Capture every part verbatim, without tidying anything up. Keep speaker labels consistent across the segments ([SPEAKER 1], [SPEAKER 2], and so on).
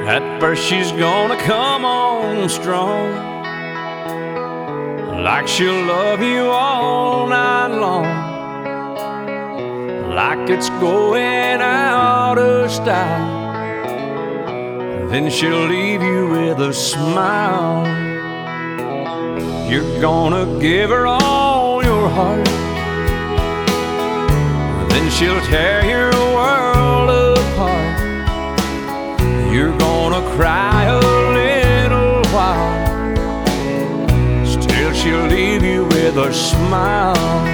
[SPEAKER 1] At first she's gonna come on strong, like she'll love you all night long, like it's going out of style. Then she'll leave you with a smile. You're gonna give her all your heart, then she'll tear your world apart. You're gonna cry a little while, still she'll leave you with a smile.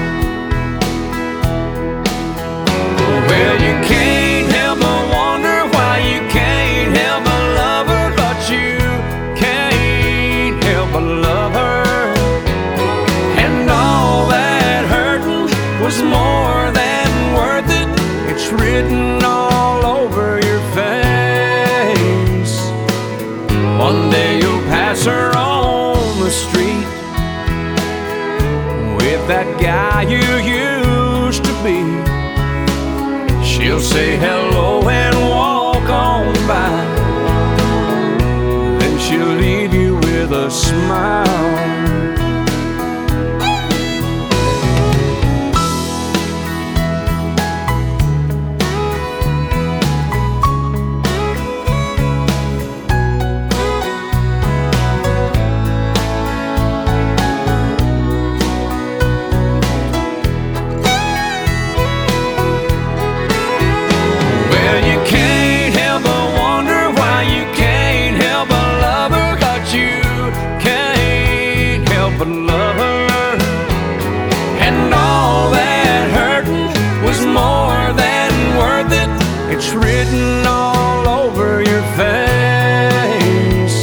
[SPEAKER 1] Well, you can't help but wonder why you can't help but love her, but you can't help but love her. And all that hurting was more than worth it. It's written all over your face. One day you'll pass her on the street with that guy you used to be. She'll say hello and walk on by, then she'll leave you with a smile. But love her, and all that hurting was more than worth it. It's written all over your face.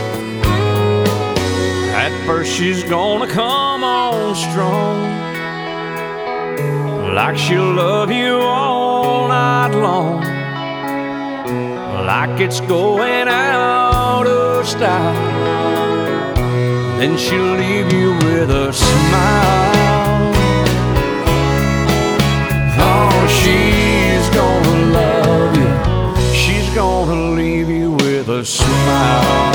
[SPEAKER 1] At first she's gonna come on strong, like she'll love you all night long, like it's going out of style. Then she'll leave you with a smile. Oh, she's gonna love you, she's gonna leave you with a smile.